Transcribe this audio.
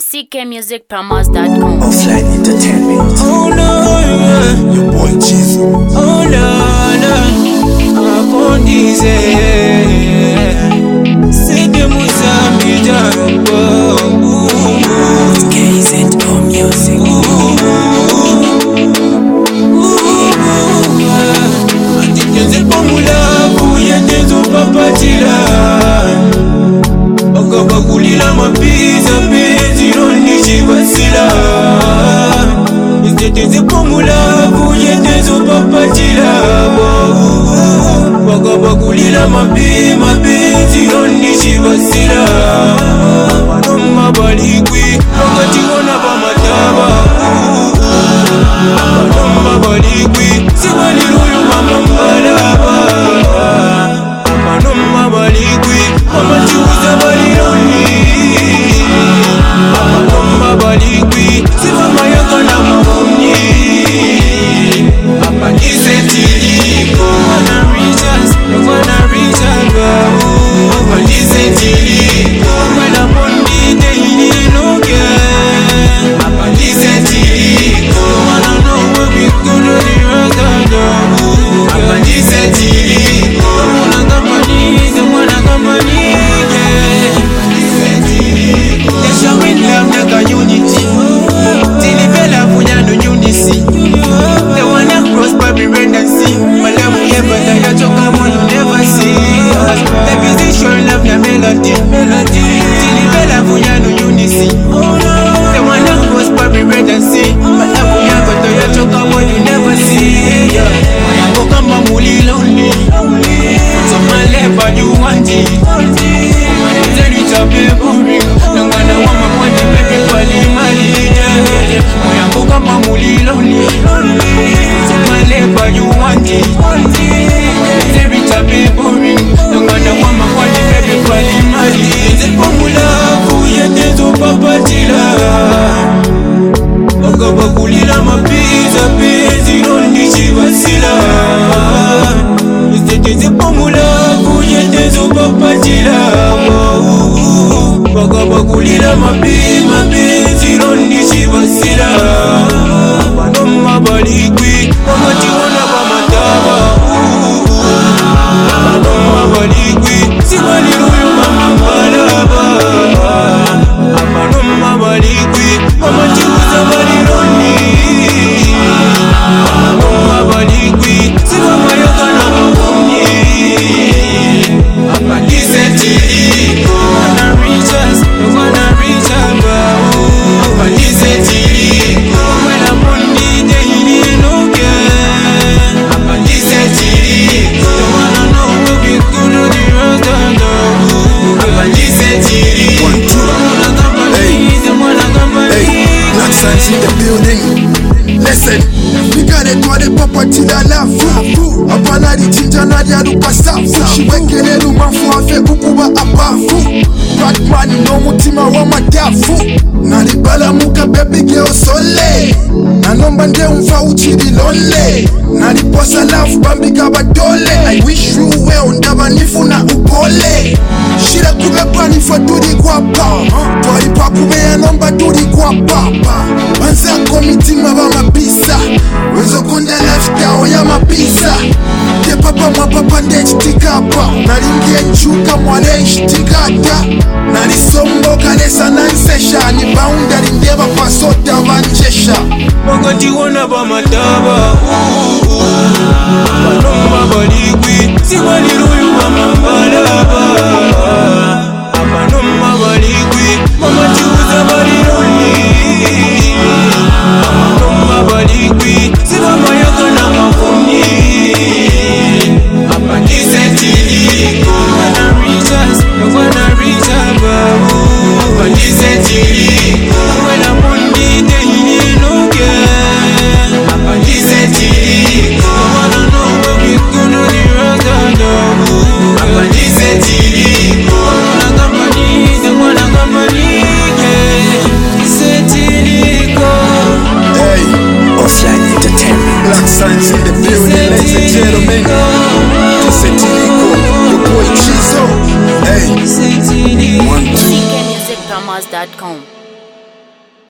ckmusicpromos.com. Offline Entertainment. Oh no, Your boy Jesus. oh no, akondize. Sidi Muzambi Jarubo. It's KZ Home Music. Antikenze pomula kuyendezo papatila. Okabakulila mapiza pezi roni chibasila. Ntetenze pomula kuyendezo papatila. Okabakulila mapiza pezi roni chibasila. Manoma balikwi wakati wana bamataba. Manoma balikwi sibaliruyu mama mbalaba. Manoma balikwi amatiuza balironi. Manoma balikwi sibamayaka na mabonyi. Apandise tiliko wana reachers, wana reachers. Apandise tiliko wana bondi daily loke. Apandise tiliko wana know what we gonna do right now. Apandise tiliko wana kamani, wana kamani. Apandise tiliko they showing love like a unity. Tilipela funyano unity. They wanna cross Bobby Red and see. Malamu yeba ya choka mo you never see. They busy showing love na melody. Tilipela funyano unity. They wanna cross Bobby Red and see. Malamu yeba ya choka mo you never see. Yako kama muli lonely. So my left you want it. Then you chop it boring. Nangana wama mwani pepe kwa limali. Yako kama muli lonely. So my left you want it. Then you chop it boring. Nangana wama mwani pepe kwa limali. Nzepomula kuyendezo papatila. Okabakulila mapiza pezi roni chibasila. Nzepomula kuyendezo papatila. Okabakulila mapiza pezi roni chibasila. Manoma balikwi wakati wana bamataba. Manoma balikwi sibaliruyu mama mbalaba. Manoma balikwi amatiuza balironi. Manoma balikwi sibamayaka na mabonyi. Apandise tiliko wana reachers, wana reachers. Apandise tiliko wana bondi daily loke. Apandise tiliko wana know what we gonna do right now. Apandise tiliko wana kamani. Hey, Black Sands in the building. Listen, we got it to the property that love. Apana di chinja na dia rupa safu. Shiwekele rumafu afe kukuba abafu. Batman no mutima wa madafu. Nalibala muka baby girl sole. Nanomba nde umfa uchidi lole. Naliposa love bambika badole. I wish you well ndaba nifu na upole. Shira kube pani fa dudi kwa pa. Twari pa kube ya nomba dudi kwa papa. Banza komitima ba mabisa. Wezo konde left kao ya mabisa. Te papa mwa papa nde chitikapa. Nalingie nchuka mwale nchitikata. Nalisombo kanesa nansesha. Ni boundary ndeba pasota vanchesha. Wakati wana bamataba. Manoma balikwi sibaliruyu mama mbalaba.